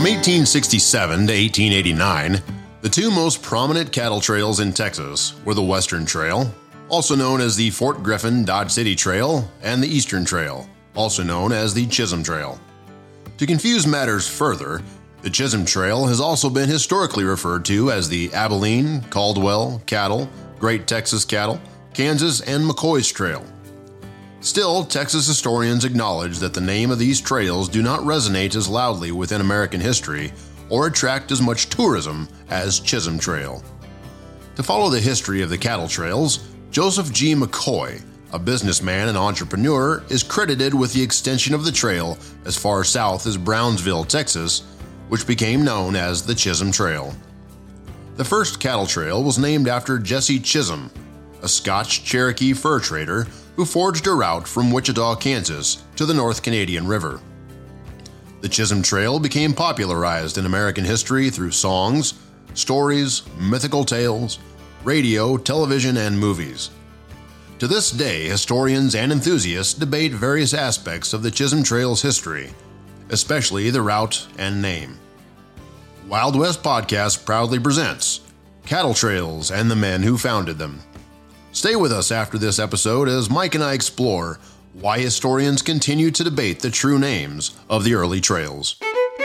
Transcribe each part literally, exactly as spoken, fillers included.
From eighteen sixty-seven to eighteen eighty-nine, the two most prominent cattle trails in Texas were the Western Trail, also known as the Fort Griffin Dodge City Trail, and the Eastern Trail, also known as the Chisholm Trail. To confuse matters further, the Chisholm Trail has also been historically referred to as the Abilene, Caldwell, Cattle, Great Texas Cattle, Kansas, and McCoy's Trail. Still, Texas historians acknowledge that the name of these trails do not resonate as loudly within American history or attract as much tourism as Chisholm Trail. To follow the history of the cattle trails, Joseph G. McCoy, a businessman and entrepreneur, is credited with the extension of the trail as far south as Brownsville, Texas, which became known as the Chisholm Trail. The first cattle trail was named after Jesse Chisholm, a Scotch Cherokee fur trader who forged a route from Wichita, Kansas to the North Canadian River. The Chisholm Trail became popularized in American history through songs, stories, mythical tales, radio, television, and movies. To this day, historians and enthusiasts debate various aspects of the Chisholm Trail's history, especially the route and name. Wild West Podcast proudly presents Cattle Trails and the Men Who Founded Them. Stay with us after this episode as Mike and I explore why historians continue to debate the true names of the early trails.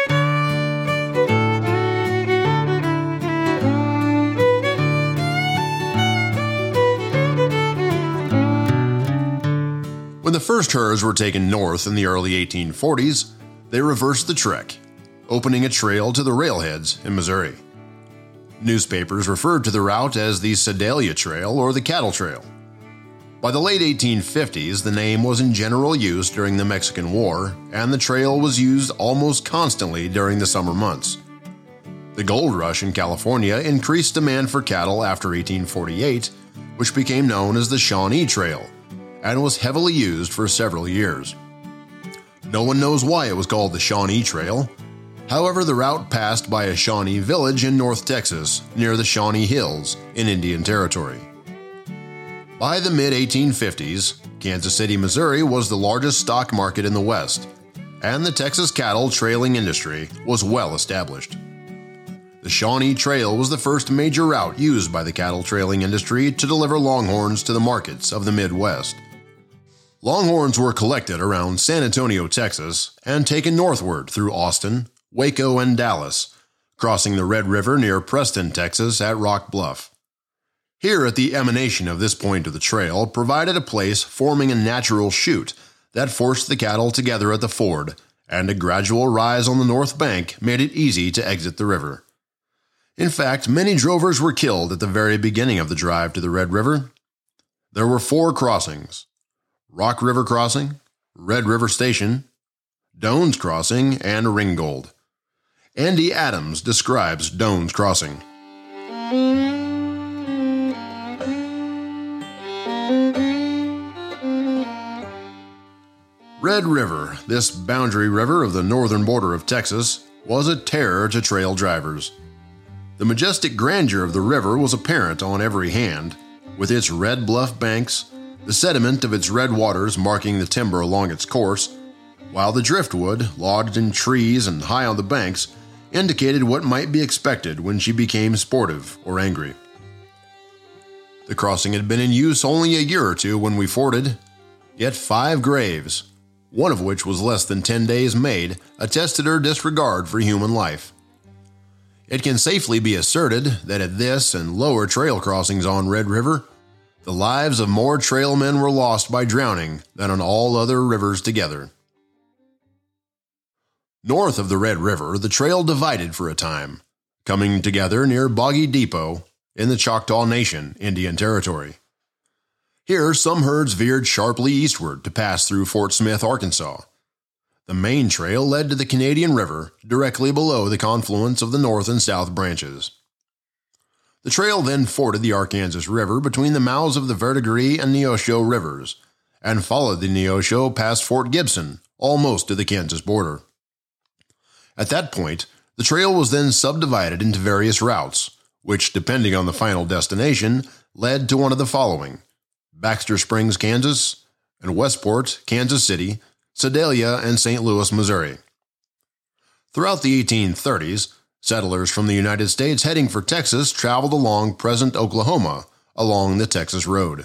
When the first herds were taken north in the early eighteen forties, they reversed the trek, opening a trail to the railheads in Missouri. Newspapers referred to the route as the Sedalia Trail or the Cattle Trail. By the late eighteen fifties, the name was in general use during the Mexican War, and the trail was used almost constantly during the summer months. The gold rush in California increased demand for cattle after eighteen forty-eight, which became known as the Shawnee Trail, and was heavily used for several years. No one knows why it was called the Shawnee Trail. However, the route passed by a Shawnee village in North Texas near the Shawnee Hills in Indian Territory. By the mid eighteen fifties, Kansas City, Missouri was the largest stock market in the West, and the Texas cattle trailing industry was well established. The Shawnee Trail was the first major route used by the cattle trailing industry to deliver longhorns to the markets of the Midwest. Longhorns were collected around San Antonio, Texas, and taken northward through Austin, Waco, and Dallas, crossing the Red River near Preston, Texas at Rock Bluff. Here at the emanation of this point of the trail provided a place forming a natural chute that forced the cattle together at the ford, and a gradual rise on the north bank made it easy to exit the river. In fact, many drovers were killed at the very beginning of the drive to the Red River. There were four crossings: Rock River Crossing, Red River Station, Doan's Crossing, and Ringgold. Andy Adams describes Doan's Crossing. Red River, this boundary river of the northern border of Texas, was a terror to trail drivers. The majestic grandeur of the river was apparent on every hand, with its red bluff banks, the sediment of its red waters marking the timber along its course, while the driftwood, lodged in trees and high on the banks, indicated what might be expected when she became sportive or angry. The crossing had been in use only a year or two when we forded, yet five graves, one of which was less than ten days made, attested her disregard for human life. It can safely be asserted that at this and lower trail crossings on Red River, the lives of more trailmen were lost by drowning than on all other rivers together. North of the Red River, the trail divided for a time, coming together near Boggy Depot in the Choctaw Nation, Indian Territory. Here, some herds veered sharply eastward to pass through Fort Smith, Arkansas. The main trail led to the Canadian River, directly below the confluence of the north and south branches. The trail then forded the Arkansas River between the mouths of the Verdigris and Neosho rivers, and followed the Neosho past Fort Gibson, almost to the Kansas border. At that point, the trail was then subdivided into various routes, which, depending on the final destination, led to one of the following: Baxter Springs, Kansas, and Westport, Kansas City, Sedalia, and Saint Louis, Missouri. Throughout the eighteen thirties, settlers from the United States heading for Texas traveled along present Oklahoma along the Texas Road.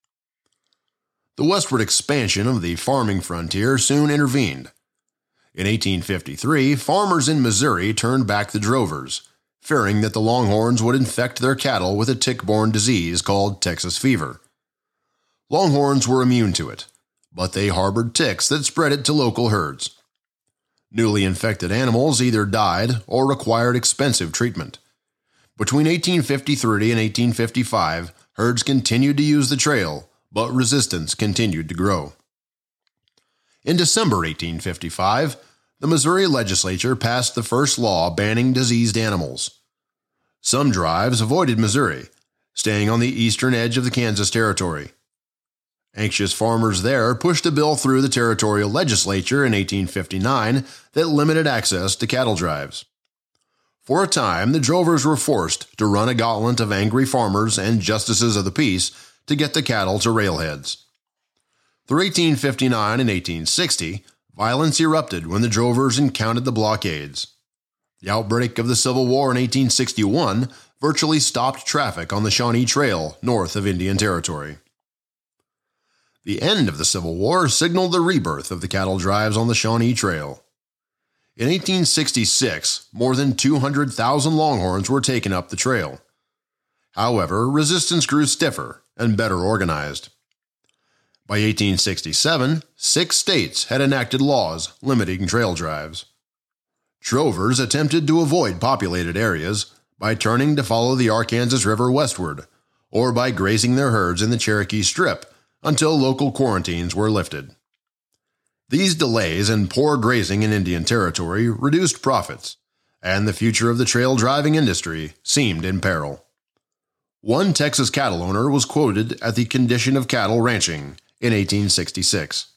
The westward expansion of the farming frontier soon intervened. In eighteen fifty-three, farmers in Missouri turned back the drovers, fearing that the Longhorns would infect their cattle with a tick-borne disease called Texas fever. Longhorns were immune to it, but they harbored ticks that spread it to local herds. Newly infected animals either died or required expensive treatment. Between eighteen fifty-three and eighteen fifty-five, herds continued to use the trail, but resistance continued to grow. In December eighteen fifty-five, the Missouri legislature passed the first law banning diseased animals. Some drives avoided Missouri, staying on the eastern edge of the Kansas Territory. Anxious farmers there pushed a bill through the territorial legislature in eighteen fifty-nine that limited access to cattle drives. For a time, the drovers were forced to run a gauntlet of angry farmers and justices of the peace to get the cattle to railheads. Through eighteen fifty-nine and eighteen sixty, violence erupted when the drovers encountered the blockades. The outbreak of the Civil War in eighteen sixty-one virtually stopped traffic on the Shawnee Trail north of Indian Territory. The end of the Civil War signaled the rebirth of the cattle drives on the Shawnee Trail. In eighteen sixty-six, more than two hundred thousand Longhorns were taken up the trail. However, resistance grew stiffer and better organized. By eighteen sixty-seven, six states had enacted laws limiting trail drives. Drovers attempted to avoid populated areas by turning to follow the Arkansas River westward, or by grazing their herds in the Cherokee Strip until local quarantines were lifted. These delays and poor grazing in Indian Territory reduced profits, and the future of the trail driving industry seemed in peril. One Texas cattle owner was quoted at the Condition of Cattle Ranching in eighteen sixty-six.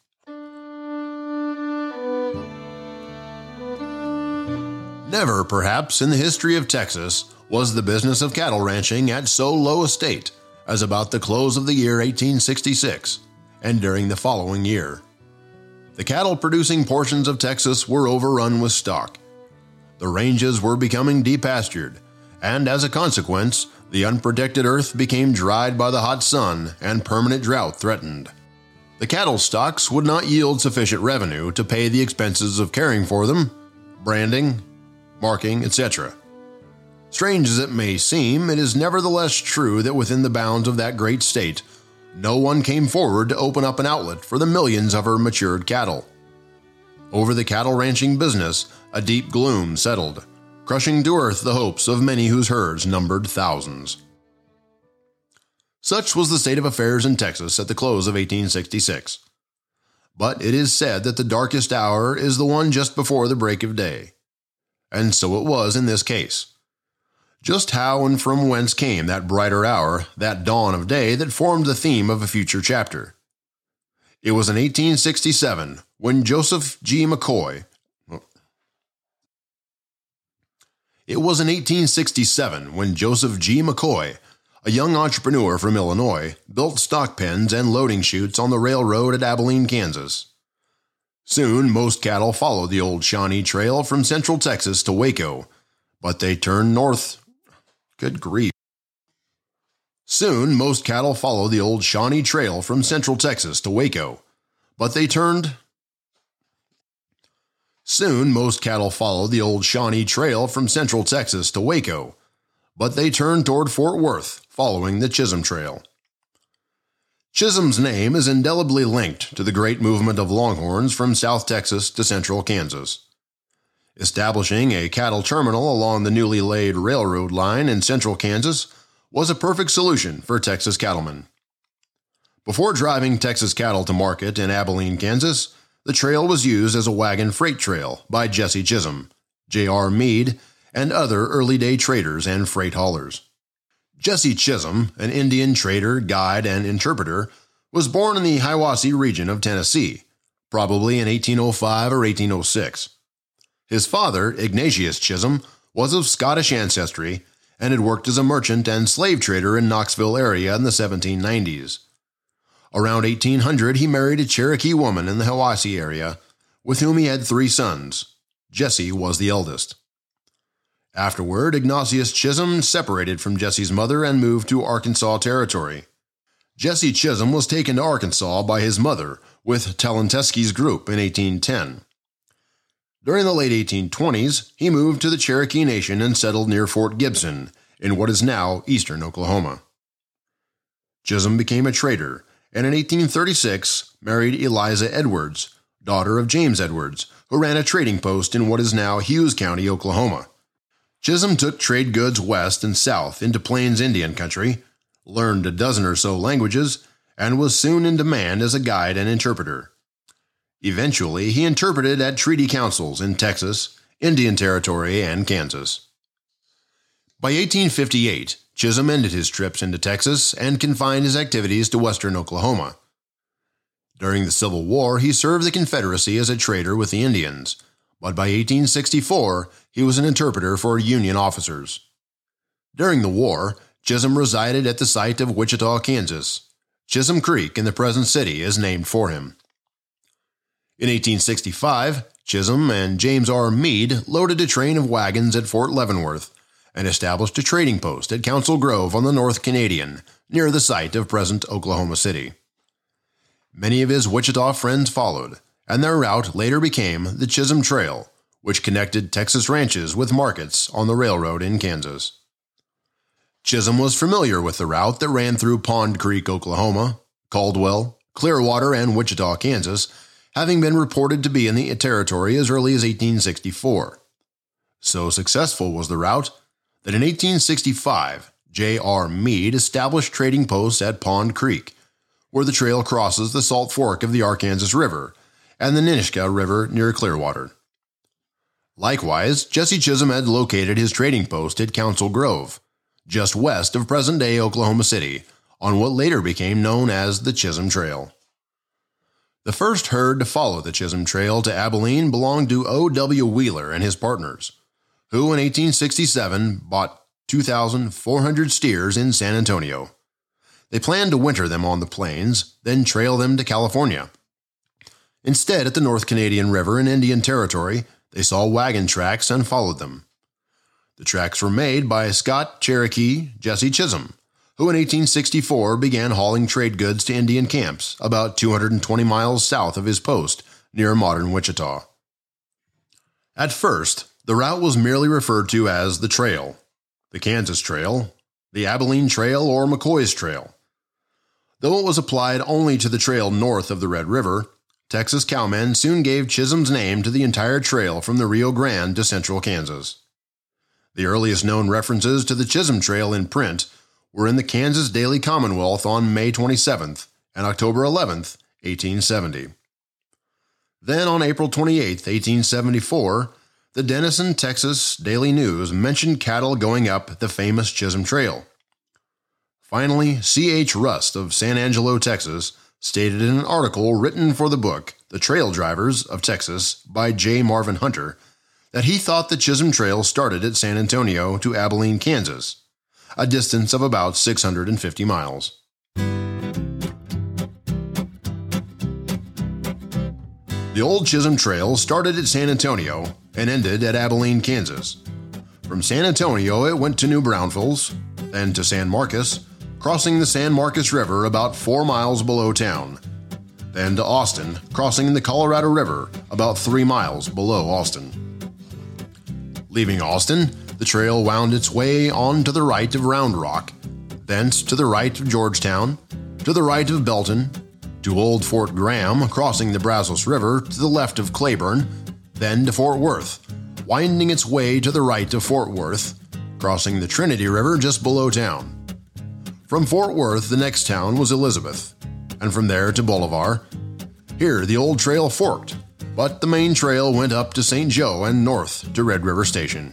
Never, perhaps, in the history of Texas was the business of cattle ranching at so low a state as about the close of the year eighteen sixty-six and during the following year. The cattle-producing portions of Texas were overrun with stock. The ranges were becoming depastured, and as a consequence, the unprotected earth became dried by the hot sun and permanent drought threatened. The cattle stocks would not yield sufficient revenue to pay the expenses of caring for them, branding, marking, et cetera. Strange as it may seem, it is nevertheless true that within the bounds of that great state, no one came forward to open up an outlet for the millions of her matured cattle. Over the cattle ranching business, a deep gloom settled, crushing to earth the hopes of many whose herds numbered thousands. Such was the state of affairs in Texas at the close of eighteen sixty-six. But it is said that the darkest hour is the one just before the break of day. And so it was in this case. Just how and from whence came that brighter hour, that dawn of day that formed the theme of a future chapter? It was in eighteen sixty-seven when Joseph G. McCoy It was in eighteen sixty-seven when Joseph G. McCoy, a young entrepreneur from Illinois, built stock pens and loading chutes on the railroad at Abilene, Kansas. Soon, most cattle followed the old Shawnee Trail from central Texas to Waco, but they turned north. Good grief. Soon, most cattle followed the old Shawnee Trail from central Texas to Waco, but they turned. Soon, most cattle followed the old Shawnee Trail from central Texas to Waco, but they turned toward Fort Worth, following the Chisholm Trail. Chisholm's name is indelibly linked to the great movement of Longhorns from South Texas to central Kansas. Establishing a cattle terminal along the newly laid railroad line in central Kansas was a perfect solution for Texas cattlemen. Before driving Texas cattle to market in Abilene, Kansas, the trail was used as a wagon freight trail by Jesse Chisholm, J R Meade, and other early-day traders and freight haulers. Jesse Chisholm, an Indian trader, guide, and interpreter, was born in the Hiwassee region of Tennessee, probably in eighteen oh five or eighteen oh six. His father, Ignatius Chisholm, was of Scottish ancestry and had worked as a merchant and slave trader in Knoxville area in the seventeen nineties. Around eighteen hundred, he married a Cherokee woman in the Hiwassee area, with whom he had three sons, Jesse was the eldest. Afterward, Ignatius Chisholm separated from Jesse's mother and moved to Arkansas Territory. Jesse Chisholm was taken to Arkansas by his mother with Talentesky's group in eighteen ten. During the late eighteen twenties, he moved to the Cherokee Nation and settled near Fort Gibson, in what is now eastern Oklahoma. Chisholm became a trader, and in eighteen thirty-six married Eliza Edwards, daughter of James Edwards, who ran a trading post in what is now Hughes County, Oklahoma. Chisholm took trade goods west and south into Plains Indian country, learned a dozen or so languages, and was soon in demand as a guide and interpreter. Eventually, he interpreted at treaty councils in Texas, Indian Territory, and Kansas. By eighteen fifty-eight, Chisholm ended his trips into Texas and confined his activities to western Oklahoma. During the Civil War, he served the Confederacy as a trader with the Indians, but by eighteen sixty-four, he was an interpreter for Union officers. During the war, Chisholm resided at the site of Wichita, Kansas. Chisholm Creek in the present city is named for him. In eighteen sixty-five, Chisholm and James R. Meade loaded a train of wagons at Fort Leavenworth and established a trading post at Council Grove on the North Canadian, near the site of present Oklahoma City. Many of his Wichita friends followed, and their route later became the Chisholm Trail, which connected Texas ranches with markets on the railroad in Kansas. Chisholm was familiar with the route that ran through Pond Creek, Oklahoma, Caldwell, Clearwater, and Wichita, Kansas, having been reported to be in the territory as early as eighteen sixty-four. So successful was the route that in eighteen sixty-five, J R. Meade established trading posts at Pond Creek, where the trail crosses the Salt Fork of the Arkansas River and the Ninishka River near Clearwater. Likewise, Jesse Chisholm had located his trading post at Council Grove, just west of present-day Oklahoma City, on what later became known as the Chisholm Trail. The first herd to follow the Chisholm Trail to Abilene belonged to O W Wheeler and his partners, who in eighteen sixty-seven bought two thousand four hundred steers in San Antonio. They planned to winter them on the plains, then trail them to California. Instead, at the North Canadian River in Indian Territory, they saw wagon tracks and followed them. The tracks were made by Scott Cherokee Jesse Chisholm, who in eighteen sixty-four began hauling trade goods to Indian camps about two hundred twenty miles south of his post near modern Wichita. At first, the route was merely referred to as the Trail, the Kansas Trail, the Abilene Trail, or McCoy's Trail. Though it was applied only to the trail north of the Red River, Texas cowmen soon gave Chisholm's name to the entire trail from the Rio Grande to central Kansas. The earliest known references to the Chisholm Trail in print were in the Kansas Daily Commonwealth on May twenty-seventh and October eleventh, eighteen seventy. Then on April twenty-eighth, eighteen seventy-four, the Denison, Texas Daily News mentioned cattle going up the famous Chisholm Trail. Finally, C H Rust of San Angelo, Texas, stated in an article written for the book The Trail Drivers of Texas by J. Marvin Hunter that he thought the Chisholm Trail started at San Antonio to Abilene, Kansas, a distance of about six hundred fifty miles. The old Chisholm Trail started at San Antonio and ended at Abilene, Kansas. From San Antonio, it went to New Braunfels, then to San Marcos, crossing the San Marcos River about four miles below town, then to Austin, crossing the Colorado River about three miles below Austin. Leaving Austin, the trail wound its way on to the right of Round Rock, thence to the right of Georgetown, to the right of Belton, to Old Fort Graham, crossing the Brazos River to the left of Claiborne, then to Fort Worth, winding its way to the right of Fort Worth, crossing the Trinity River just below town. From Fort Worth, the next town was Elizabeth, and from there to Bolivar. Here, the old trail forked, but the main trail went up to Saint Joe and north to Red River Station.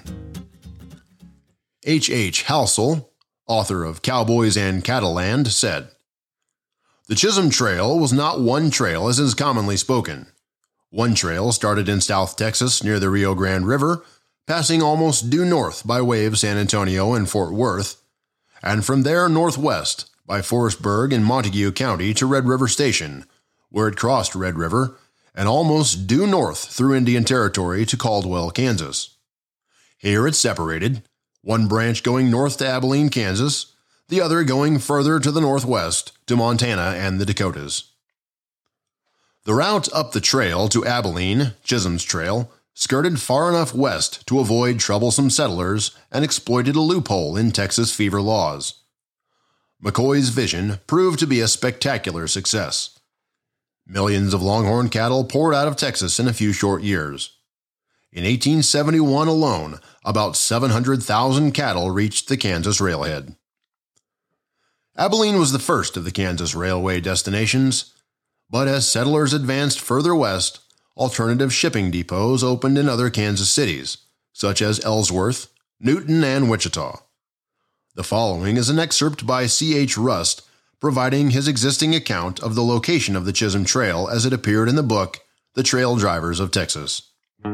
H H Halsell, author of Cowboys and Cattleland, said, "The Chisholm Trail was not one trail as is commonly spoken. One trail started in South Texas near the Rio Grande River, passing almost due north by way of San Antonio and Fort Worth, and from there northwest by Forestburg and Montague County to Red River Station, where it crossed Red River, and almost due north through Indian Territory to Caldwell, Kansas. Here it separated, one branch going north to Abilene, Kansas, the other going further to the northwest to Montana and the Dakotas. The route up the trail to Abilene, Chisholm's Trail, skirted far enough west to avoid troublesome settlers and exploited a loophole in Texas fever laws. McCoy's vision proved to be a spectacular success. Millions of longhorn cattle poured out of Texas in a few short years. In eighteen seventy-one alone, about seven hundred thousand cattle reached the Kansas railhead. Abilene was the first of the Kansas railway destinations, but as settlers advanced further west, alternative shipping depots opened in other Kansas cities, such as Ellsworth, Newton, and Wichita. The following is an excerpt by C H Rust providing his existing account of the location of the Chisholm Trail as it appeared in the book The Trail Drivers of Texas.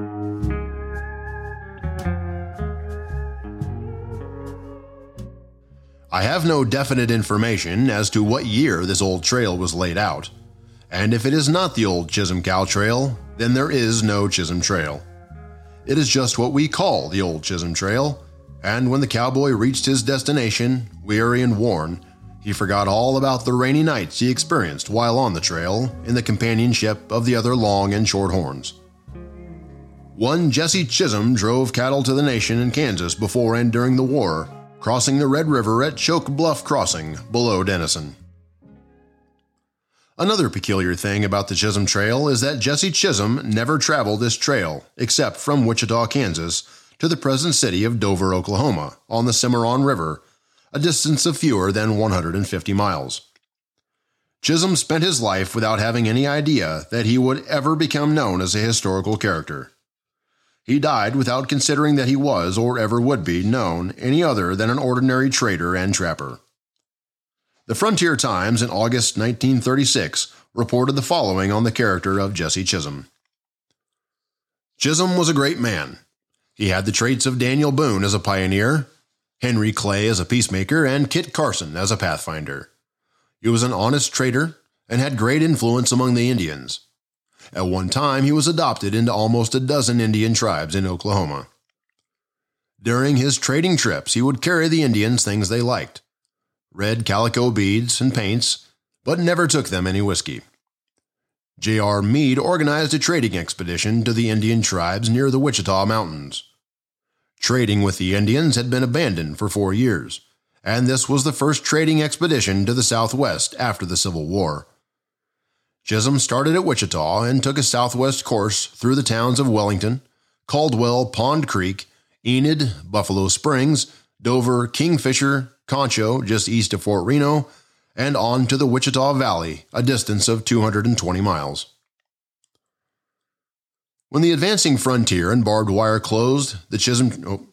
I have no definite information as to what year this old trail was laid out, and if it is not the old Chisholm Cow Trail, then there is no Chisholm Trail. It is just what we call the old Chisholm Trail, and when the cowboy reached his destination, weary and worn, he forgot all about the rainy nights he experienced while on the trail in the companionship of the other long and short horns. One Jesse Chisholm drove cattle to the nation in Kansas before and during the war, crossing the Red River at Choke Bluff Crossing below Denison. Another peculiar thing about the Chisholm Trail is that Jesse Chisholm never traveled this trail except from Wichita, Kansas, to the present city of Dover, Oklahoma, on the Cimarron River, a distance of fewer than one hundred fifty miles. Chisholm spent his life without having any idea that he would ever become known as a historical character. He died without considering that he was, or ever would be, known any other than an ordinary trader and trapper. The Frontier Times in August nineteen thirty-six reported the following on the character of Jesse Chisholm. Chisholm was a great man. He had the traits of Daniel Boone as a pioneer, Henry Clay as a peacemaker, and Kit Carson as a pathfinder. He was an honest trader and had great influence among the Indians. At one time, he was adopted into almost a dozen Indian tribes in Oklahoma. During his trading trips, he would carry the Indians things they liked, red calico beads and paints, but never took them any whiskey. J R Meade organized a trading expedition to the Indian tribes near the Wichita Mountains. Trading with the Indians had been abandoned for four years, and this was the first trading expedition to the Southwest after the Civil War. Chisholm started at Wichita and took a southwest course through the towns of Wellington, Caldwell, Pond Creek, Enid, Buffalo Springs, Dover, Kingfisher, Concho, just east of Fort Reno, and on to the Wichita Valley, a distance of two hundred twenty miles. When the advancing frontier and barbed wire closed, the Chisholm... Oh,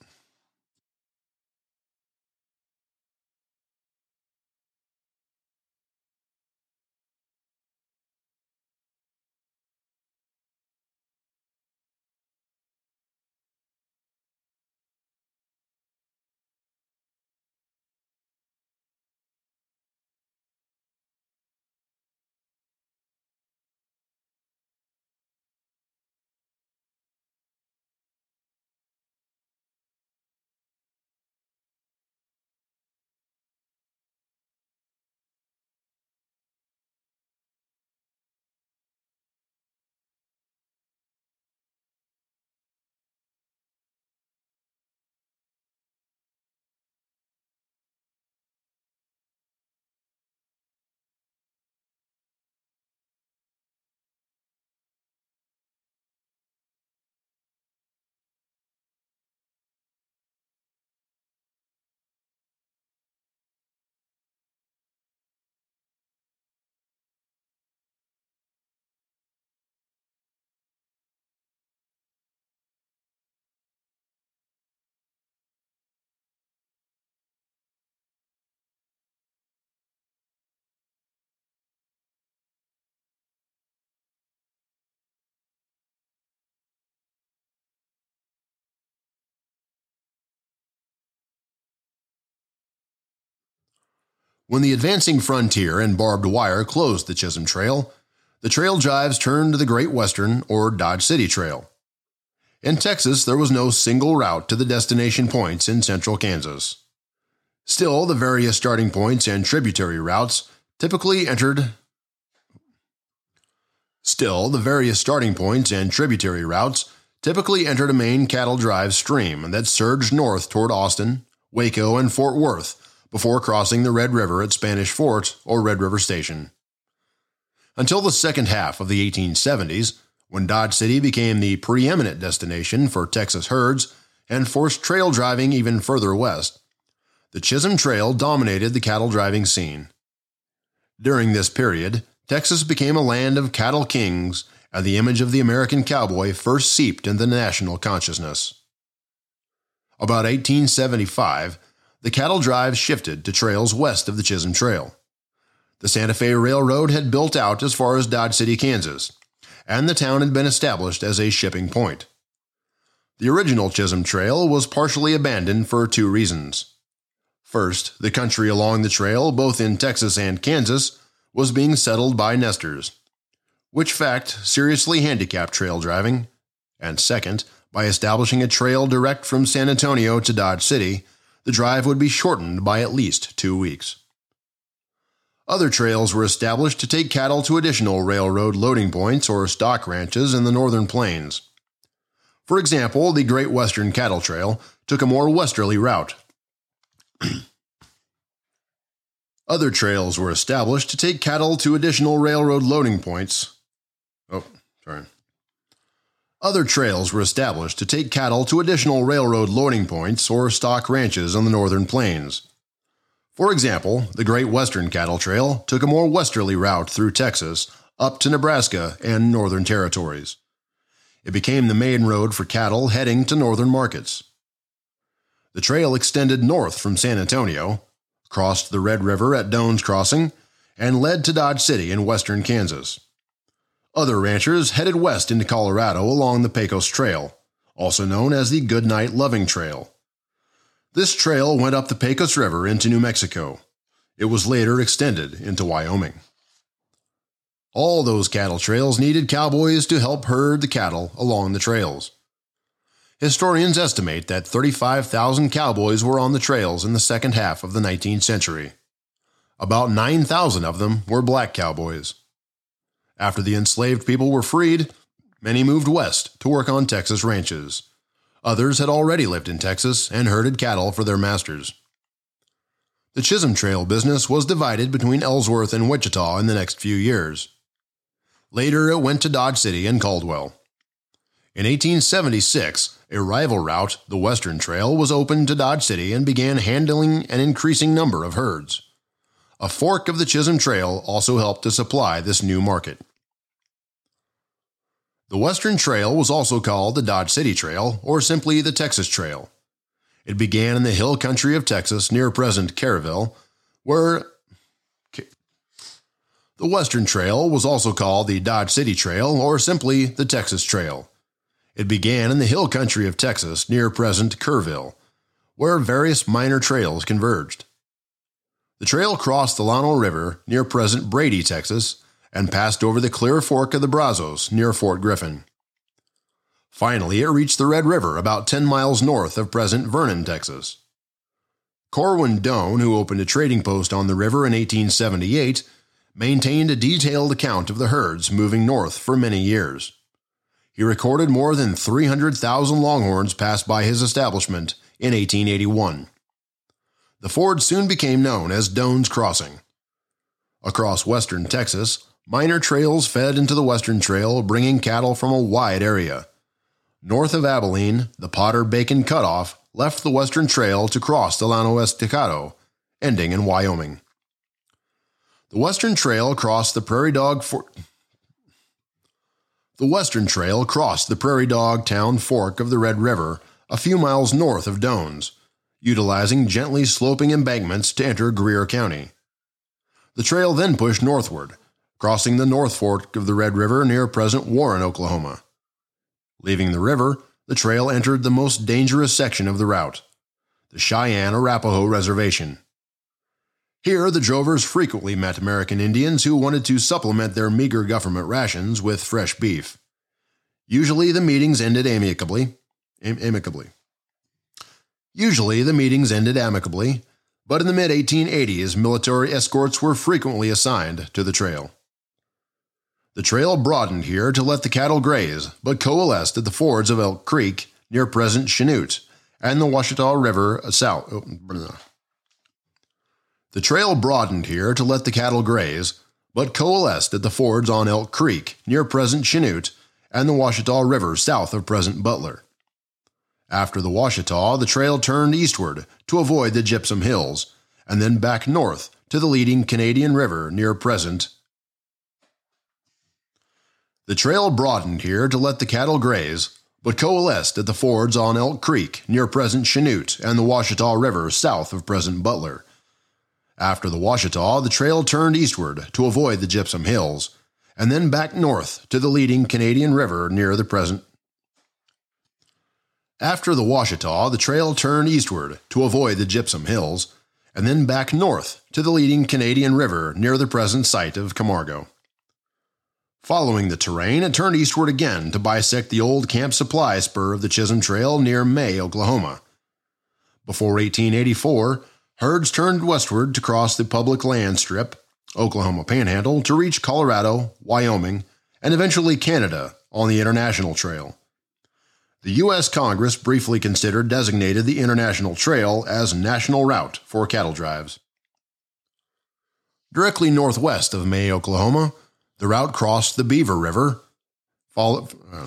When the advancing frontier and barbed wire closed the Chisholm Trail, The trail drives turned to the Great Western or Dodge City Trail. In Texas, there was no single route to the destination points in central Kansas. Still, the various starting points and tributary routes typically entered Still, the various starting points and tributary routes typically entered a main cattle drive stream that surged north toward Austin, Waco, and Fort Worth before crossing the Red River at Spanish Fort or Red River Station. Until the second half of the eighteen seventies, when Dodge City became the preeminent destination for Texas herds and forced trail driving even further west, the Chisholm Trail dominated the cattle driving scene. During this period, Texas became a land of cattle kings, and the image of the American cowboy first seeped into national consciousness. About eighteen seventy-five, the cattle drive shifted to trails west of the Chisholm Trail. The Santa Fe Railroad had built out as far as Dodge City, Kansas, and the town had been established as a shipping point. The original Chisholm Trail was partially abandoned for two reasons. First, the country along the trail, both in Texas and Kansas, was being settled by nesters, which fact seriously handicapped trail driving, and second, by establishing a trail direct from San Antonio to Dodge City, the drive would be shortened by at least two weeks. Other trails were established to take cattle to additional railroad loading points or stock ranches in the northern plains. For example, the Great Western Cattle Trail took a more westerly route. Other trails were established to take cattle to additional railroad loading points. Oh, sorry. Other trails were established to take cattle to additional railroad loading points or stock ranches on the northern plains. For example, the Great Western Cattle Trail took a more westerly route through Texas up to Nebraska and northern territories. It became the main road for cattle heading to northern markets. The trail extended north from San Antonio, crossed the Red River at Doan's Crossing, and led to Dodge City in western Kansas. Other ranchers headed west into Colorado along the Pecos Trail, also known as the Goodnight Loving Trail. This trail went up the Pecos River into New Mexico. It was later extended into Wyoming. All those cattle trails needed cowboys to help herd the cattle along the trails. Historians estimate that thirty-five thousand cowboys were on the trails in the second half of the nineteenth century. About nine thousand of them were black cowboys. After the enslaved people were freed, many moved west to work on Texas ranches. Others had already lived in Texas and herded cattle for their masters. The Chisholm Trail business was divided between Ellsworth and Wichita in the next few years. Later, it went to Dodge City and Caldwell. In eighteen seventy-six, a rival route, the Western Trail, was opened to Dodge City and began handling an increasing number of herds. A fork of the Chisholm Trail also helped to supply this new market. The Western Trail was also called the Dodge City Trail or simply the Texas Trail. It began in the hill country of Texas near present Caryville, where the Western Trail was also called the Dodge City Trail or simply the Texas Trail. It began in the hill country of Texas near present Kerrville, where various minor trails converged. The trail crossed the Llano River near present Brady, Texas, and passed over the Clear Fork of the Brazos near Fort Griffin. Finally, it reached the Red River about ten miles north of present Vernon, Texas. Corwin Doan, who opened a trading post on the river in eighteen seventy-eight, maintained a detailed account of the herds moving north for many years. He recorded more than three hundred thousand longhorns passed by his establishment in eighteen eighty-one. The ford soon became known as Doan's Crossing. Across western Texas, minor trails fed into the Western Trail, bringing cattle from a wide area. North of Abilene, the Potter-Bacon Cutoff left the Western Trail to cross the Llano Estacado, ending in Wyoming. The Western Trail crossed the Prairie Dog For- The Western Trail crossed the Prairie Dog Town fork of the Red River a few miles north of Doan's, utilizing gently sloping embankments to enter Greer County. The trail then pushed northward, crossing the North Fork of the Red River near present Warren, Oklahoma. Leaving the river, the trail entered the most dangerous section of the route, the Cheyenne Arapaho Reservation. Here, the drovers frequently met American Indians who wanted to supplement their meager government rations with fresh beef. Usually, the meetings ended amicably. Am- amicably. Usually, the meetings ended amicably, but in the mid eighteen eighties, military escorts were frequently assigned to the trail. The trail broadened here to let the cattle graze, but coalesced at the fords of Elk Creek near present Chanute and the Washita River south. The trail broadened here to let the cattle graze, but coalesced at the fords on Elk Creek near present Chanute and the Washita River south of present Butler. After the Washita, the trail turned eastward to avoid the Gypsum Hills, and then back north to the leading Canadian River near present. The trail broadened here to let the cattle graze, but coalesced at the fords on Elk Creek near present Chanute and the Washita River south of present Butler. After the Washita, the trail turned eastward to avoid the Gypsum Hills, and then back north to the leading Canadian River near the present. After the Washita, the trail turned eastward to avoid the Gypsum Hills, and then back north to the leading Canadian River near the present site of Camargo. Following the terrain, it turned eastward again to bisect the old Camp Supply spur of the Chisholm Trail near May, Oklahoma. Before eighteen eighty-four, herds turned westward to cross the public land strip, Oklahoma Panhandle, to reach Colorado, Wyoming, and eventually Canada on the International Trail. The U S Congress briefly considered designated the International Trail as national route for cattle drives. Directly northwest of May, Oklahoma, the route crossed the Beaver River. Follow, uh,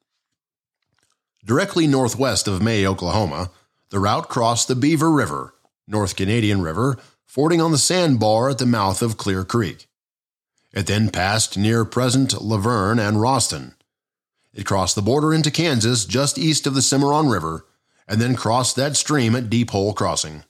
directly northwest of May, Oklahoma, the route crossed the Beaver River, North Canadian River, fording on the sandbar at the mouth of Clear Creek. It then passed near present Laverne and Roston. It crossed the border into Kansas just east of the Cimarron River, and then crossed that stream at Deep Hole Crossing.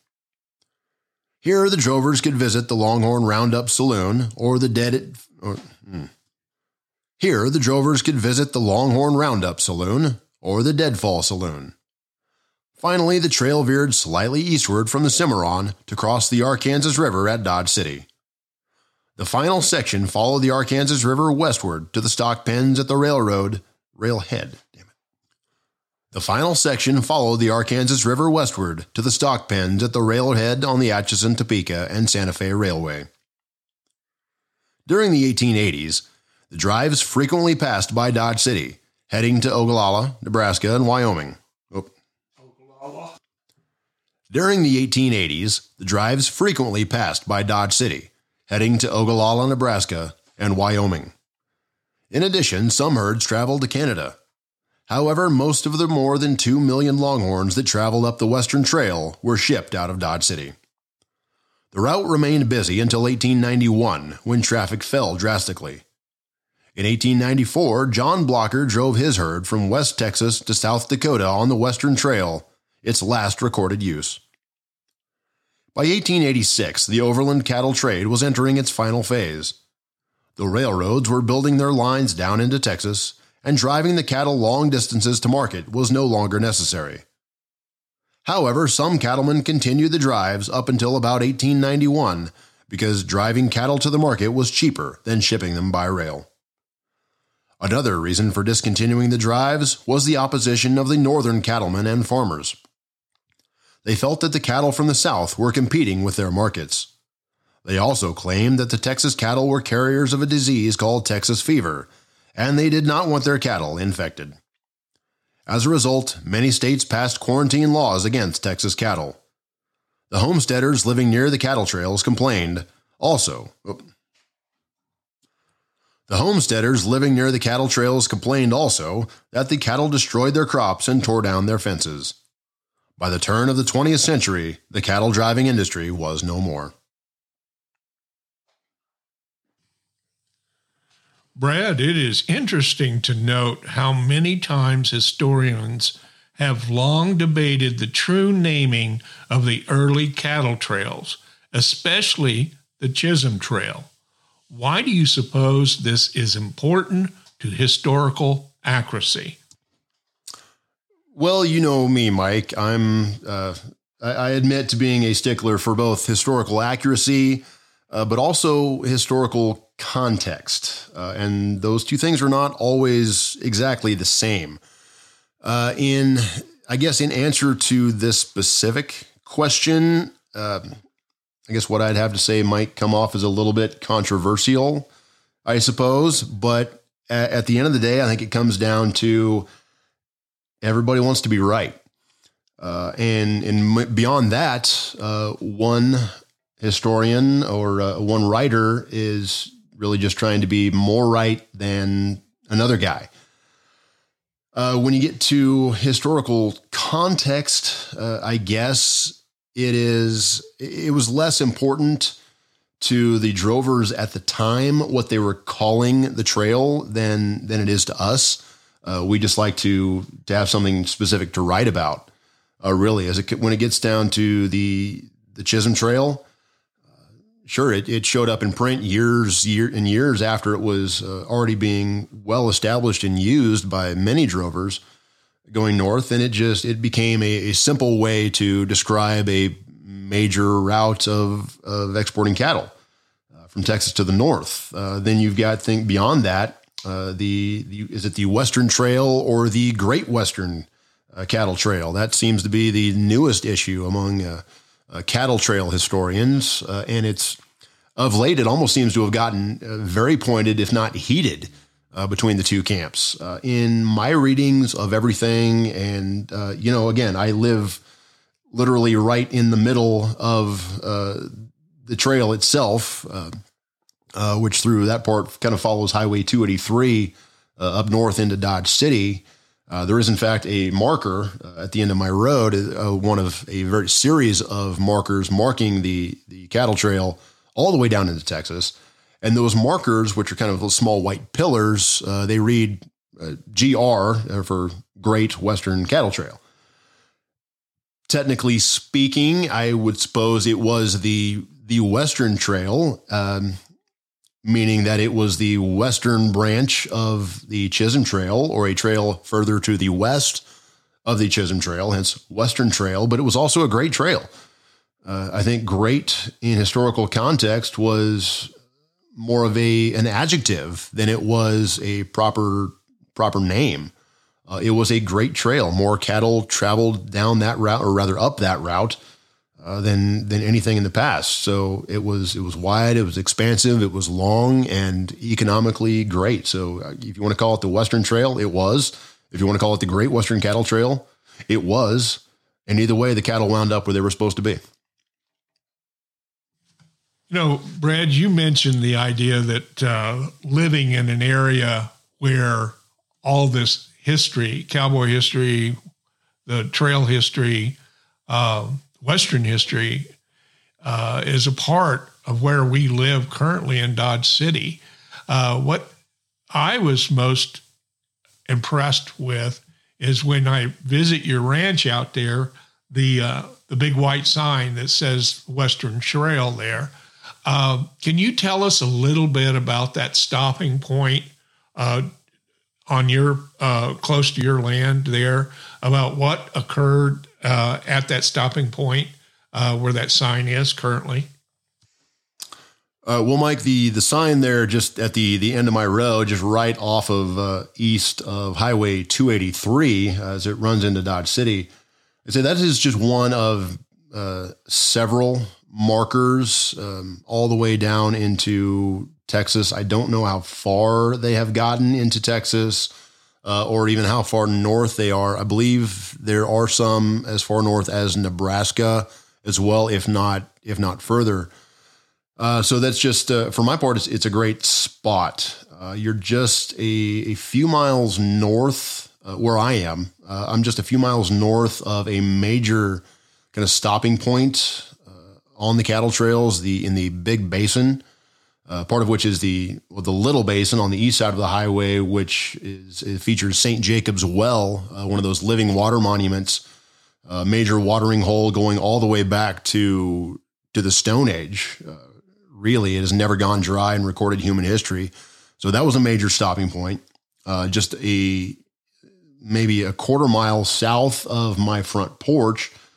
Here, the drovers could visit the Longhorn Roundup Saloon or the Dead. Or, hmm. Here, the drovers could visit the Longhorn Roundup Saloon or the Deadfall Saloon. Finally, the trail veered slightly eastward from the Cimarron to cross the Arkansas River at Dodge City. The final section followed the Arkansas River westward to the stock pens at the railroad railhead. Damn it. The final section followed the Arkansas River westward to the stock pens at the railhead on the Atchison, Topeka, and Santa Fe Railway. During the eighteen eighties, the drives frequently passed by Dodge City, heading to Ogallala, Nebraska, and Wyoming. Oh. Ogallala. During the eighteen eighties, the drives frequently passed by Dodge City, heading to Ogallala, Nebraska, and Wyoming. In addition, some herds traveled to Canada. However, most of the more than two million longhorns that traveled up the Western Trail were shipped out of Dodge City. The route remained busy until eighteen ninety-one, when traffic fell drastically. In eighteen ninety-four, John Blocker drove his herd from West Texas to South Dakota on the Western Trail, its last recorded use. By eighteen eighty-six, the overland cattle trade was entering its final phase. The railroads were building their lines down into Texas, and driving the cattle long distances to market was no longer necessary. However, some cattlemen continued the drives up until about eighteen ninety-one because driving cattle to the market was cheaper than shipping them by rail. Another reason for discontinuing the drives was the opposition of the northern cattlemen and farmers. They felt that the cattle from the south were competing with their markets. They also claimed that the Texas cattle were carriers of a disease called Texas fever, and they did not want their cattle infected. As a result, many states passed quarantine laws against Texas cattle. The homesteaders living near the cattle trails complained also. The homesteaders living near the cattle trails complained also that the cattle destroyed their crops and tore down their fences. By the turn of the twentieth century, the cattle driving industry was no more. Brad, it is interesting to note how many times historians have long debated the true naming of the early cattle trails, especially the Chisholm Trail. Why do you suppose this is important to historical accuracy? Well, you know me, Mike. I'm uh, I, I admit to being a stickler for both historical accuracy, uh, but also historical context. Uh, and those two things are not always exactly the same. Uh, in, I guess, in answer to this specific question, uh, I guess what I'd have to say might come off as a little bit controversial, I suppose. But at, at the end of the day, I think it comes down to everybody wants to be right. Uh, and, and beyond that, uh, one historian or uh, one writer is really just trying to be more right than another guy. Uh, when you get to historical context, uh, I guess it is, it was less important to the drovers at the time, what they were calling the trail than, than it is to us. Uh, we just like to, to have something specific to write about. Uh, really, as it, when it gets down to the, the Chisholm Trail, uh, sure, it, it showed up in print years, year and years after it was uh, already being well established and used by many drovers going north. And it just, it became a, a simple way to describe a major route of, of exporting cattle uh, from Texas to the north. Uh, then you've got, think beyond that, uh, the, the, is it the Western Trail or the Great Western Uh, cattle trail? That seems to be the newest issue among uh, uh, cattle trail historians. Uh, and it's of late, it almost seems to have gotten uh, very pointed, if not heated, uh, between the two camps. Uh, in my readings of everything, and, uh, you know, again, I live literally right in the middle of uh, the trail itself, uh, uh, which through that part kind of follows Highway two eighty-three uh, up north into Dodge City. Uh, there is, in fact, a marker uh, at the end of my road, uh, one of a very series of markers marking the, the cattle trail all the way down into Texas. And those markers, which are kind of little small white pillars, uh, they read uh, G R uh, for Great Western Cattle Trail. Technically speaking, I would suppose it was the the Western Trail, um, meaning that it was the western branch of the Chisholm Trail, or a trail further to the west of the Chisholm Trail, hence Western Trail, but it was also a great trail. Uh, I think great in historical context was more of a an adjective than it was a proper proper name. Uh, it was a great trail. More cattle traveled down that route, or rather up that route, Uh, than than anything in the past. So it was it was wide, it was expansive, it was long, and economically great. So uh, if you want to call it the Western Trail, it was. If you want to call it the Great Western Cattle Trail, it was. And either way, the cattle wound up where they were supposed to be. You know, Brad, you mentioned the idea that uh, living in an area where all this history, cowboy history, the trail history, uh, Western history uh, is a part of where we live currently in Dodge City. Uh, what I was most impressed with is when I visit your ranch out there, the uh, the big white sign that says Western Trail there. Uh, can you tell us a little bit about that stopping point uh, on your uh, close to your land there, about what occurred Uh, at that stopping point uh, where that sign is currently? Uh, well, Mike, the the sign there just at the, the end of my road, just right off of uh, east of Highway two eighty-three as it runs into Dodge City, I'd say that is just one of uh, several markers um, all the way down into Texas. I don't know how far they have gotten into Texas, Uh, or even how far north they are. I believe there are some as far north as Nebraska as well, if not if not further. Uh, so that's just, uh, for my part, it's, it's a great spot. Uh, you're just a, a few miles north uh, where I am. Uh, I'm just a few miles north of a major kind of stopping point uh, on the cattle trails, the in the Big Basin. Uh, part of which is the well, the Little Basin on the east side of the highway, which is it features Saint Jacob's Well, uh, one of those living water monuments, a uh, major watering hole going all the way back to to the Stone Age. Uh, really, it has never gone dry in recorded human history. So that was a major stopping point. Uh, just a maybe a quarter mile south of my front porch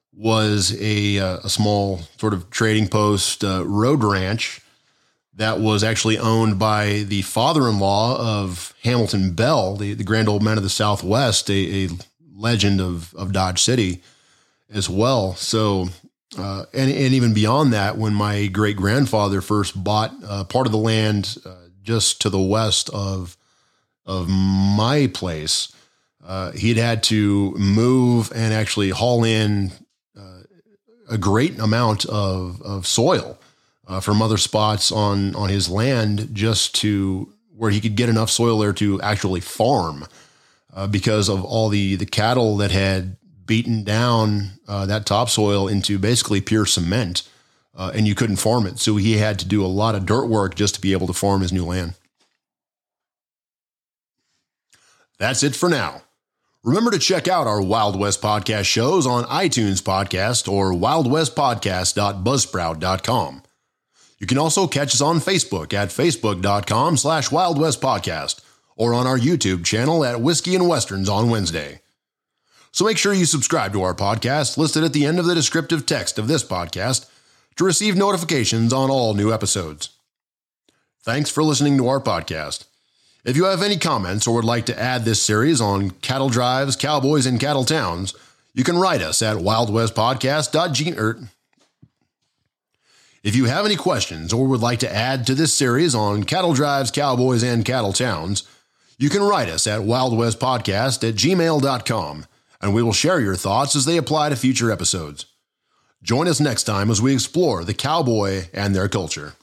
was a, a small sort of trading post uh, road ranch that was actually owned by the father-in-law of Hamilton Bell, the, the grand old man of the Southwest, a, a legend of, of Dodge City as well. So, uh, and, and even beyond that, when my great-grandfather first bought uh, part of the land uh, just to the west of, of my place, uh, he'd had to move and actually haul in uh, a great amount of, of soil Uh, from other spots on, on his land just to where he could get enough soil there to actually farm uh, because of all the, the cattle that had beaten down uh, that topsoil into basically pure cement uh, and you couldn't farm it. So he had to do a lot of dirt work just to be able to farm his new land. That's it for now. Remember to check out our Wild West Podcast shows on iTunes Podcast or wild west podcast dot buzzsprout dot com. You can also catch us on Facebook at facebook.com slash Wild West Podcast or on our YouTube channel at Whiskey and Westerns on Wednesday. So make sure you subscribe to our podcast listed at the end of the descriptive text of this podcast to receive notifications on all new episodes. Thanks for listening to our podcast. If you have any comments or would like to add this series on cattle drives, cowboys, and cattle towns, you can write us at wildwestpodcast.gmail. If you have any questions or would like to add to this series on cattle drives, cowboys, and cattle towns, you can write us at wildwestpodcast at gmail dot com, and we will share your thoughts as they apply to future episodes. Join us next time as we explore the cowboy and their culture.